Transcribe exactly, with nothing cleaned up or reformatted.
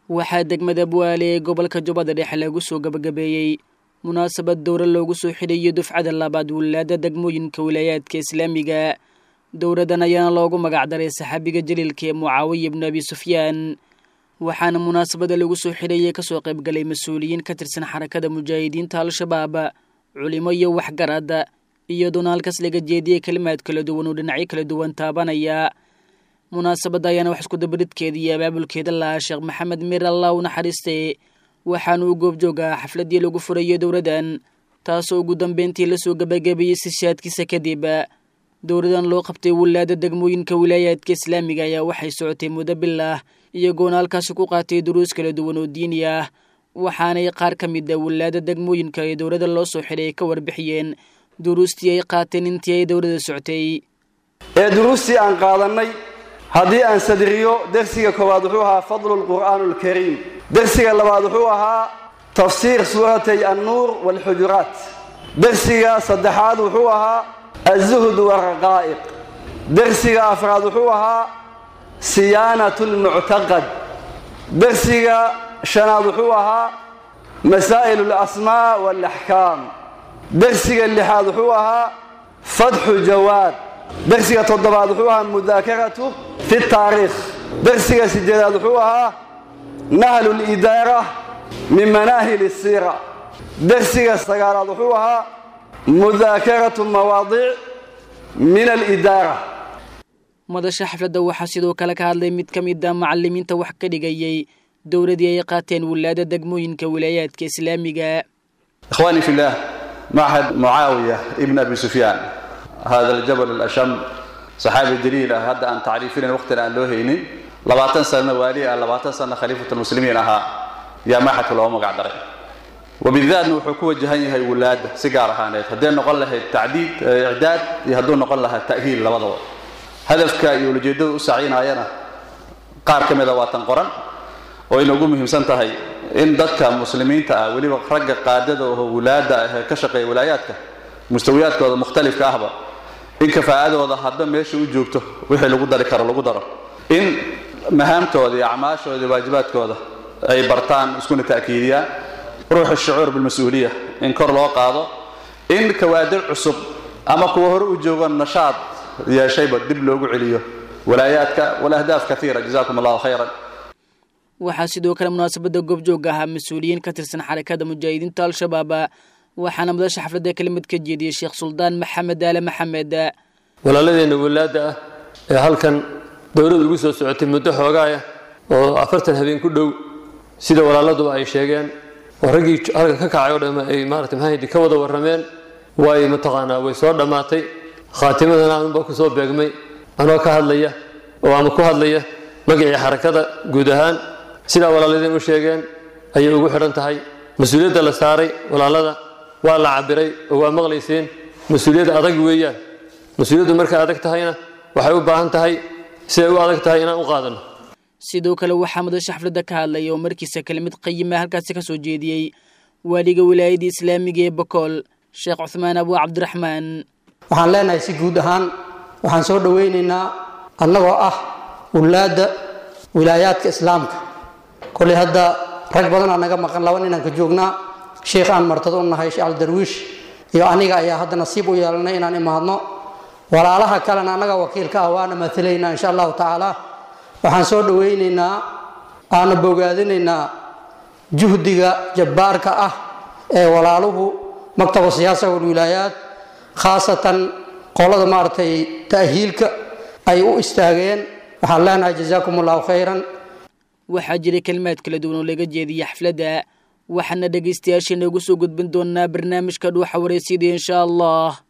waxaa degmada Buaale ee gobolka Jubbada Dhexe lagu soo gabagabeeyay munaasabad dowra loogu soo xidhay dufcada labaad walaada degmooyinka wilaayadka Islaamiga. dowradan ayaana loogu magac daray saxaabiga jaliilka Muawiya ibn Abi Sufyaan, waxaana munaasabada lagu soo xidhay ka soo qayb galay mas'uuliyiin ka tirsan xarakada mujaahidiinta Al-Shabaab, culimo iyo waxgarad, iyo donaalkas laga jeediyay kalimaad kala duwan oo dhinacyo kala duwan taabanaya. munaasabada ayaana wax isku dabadkeeda iyo abaabulkeeda la Sheekh Maxamed Mir Allah u naxariistay, waxaana uu goob jooga xafladii lagu furayo dowradan, taasoo ugu dambeyntii la soo gabagabeeyay sishaadkiisa kadib. dowradan loo qabtay walaada degmooyinka wilaayadka Islaamiga ayaa waxay socotay muddo billah, iyagoo halkaas ku qaatay duruus kala duwan oo diini ah, waxaana qaar ka mid ah walaada degmooyinka ee dowrada loo soo xidhay ka warbixiyeen duruustii ay qaateen intii ay dowrada socotay. ee duruustii aan qaadanay haddii aan sadriyo darsiga koowaad wuxuu ahaa fadlul qur'aanul kariim, darsiga labaad wuxuu ahaa tafsiir suuratay an-nuur wal hujuraat, darsiga saddexaad wuxuu ahaa az-zuhd wa raqaa'iq, darsiga afraad wuxuu ahaa siyaanatul mu'taqad, darsiga shanaad wuxuu ahaa masaa'ilul asmaa wal ahkaam, darsiga lixaad wuxuu ahaa fadhu jawaad, درسية تضبط وحوها مذاكرة في التاريخ، درسية سجلات وحوها نهل الإدارة من مناهل السيرة، درسية استقالات وحوها مذاكرة مواضيع من الإدارة. مدى حفلة دوحة سيدو كالك هذا ميد كميدا معلمين توحكا لغايي دورة دي قاتين ولادة دقموين كولايات كإسلامية. إخواني في الله، معهد معاوية ابن أبي سفيان، هذا الجبل الأشم صحابي الدليل هذا أن تعريفين وقتنا اللوهيني لبعتن سنة والي لبعتن سنة خليفة المسلمين ها يا ماحة الأمة قاعدة، وبالذات نوحكوا جهني هاي ولاد سجارة هانيت هدين نقول لها التعديد إعداد يهدون نقول لها التأهيل لبضوا هدف كيولجدوا سعينا عينا قار كم دواتن قرن وإن قومهم سنة هاي إن ضدك مسلمين تأولي وخرج قادة وولاد كشقي ولاياتك مستويات مختلف كأهبة إن كفاءة وضع حدا ماشي وجوبته وحي لو قدر كره لو قدر إن مهامته وذي أعماشه وذي واجباته وذا أي برتان سكون تأكيدية روح الشعور بالمسؤولية إن كر الواقع هذا إن كوادر عصب أما كوهر وجوب النشاط يا شيء بدب له عليه ولاياتك والأهداف كثيرة جزاكم الله خيرا. وحاسدوا كلام مناسبة جوب جوجها مسؤولين كترسن حركة مجاهدين تال شباب، waxaana madaxa xafladda kelimad ka jeediyay Sheekh Suldaan Maxamed Aale Maxamed. walaaladeen walaada ah ee halkan dowladda ugu soo socotay muddo xoogaaya oo afartan habeen ku dhow sida walaaladu ay sheegeen oo ragii halkan ka kacay oo dhamma ay maartay maxay ka wada warameen way mataqaanaa way soo dhamaatay khaatimadana aan ba ku soo beegmay anoo ka hadlaya oo aan ku hadlaya magaca xarakada guud ahaan sida walaaladeen u sheegeen ayay ugu xiran tahay mas'uuliyadda la saaray walaalada waa la cabiray oo waa maqlayseen mas'uuliyad adag weeyaan. mas'uuliyaddu marka adag tahayna waxay u baahan tahay si ay u adag tahay inaan u qaadano. sidoo kale waxaa madaxa xafladda ka hadlay oo markiisa kelimad qiimo halkaas ka soo jeediyay waliga wilaayada Islaamiga ee Boqol Sheekh Uthman Abu Abdurrahman. waxaan leenahay si guud ahaan waxaan soo dhaweynaynaa annagoo ah walaada wilaayadka Islaamka kulli hadda rag badan anaga maqan laba nin aan ka joognaa sheekh aan martado nahay Sheekh Darwiish iyo aniga ayaa hadda nasiib u yeelanay inaan imaadno walaalaha kalena anaga wakiilka ah waana mathalayna insha Allah taala. waxaan soo dhaweynaynaa aan bogaadinaynaa juhdiga jabbaarka ah ee walaaluhu maktabka siyaasadda ee wilaayad khaasatan qolada maartay ta'hiilka ay u istaageen. waxaan leenahay jazaakumullahu khayran. waxaa jiray kalimaad kala duwan oo laga jeediyay xafladda, waxaana dhageystayaasheena ugu soo gudbin doonaa barnaamijka dhuuxa wareysiga insha Allah.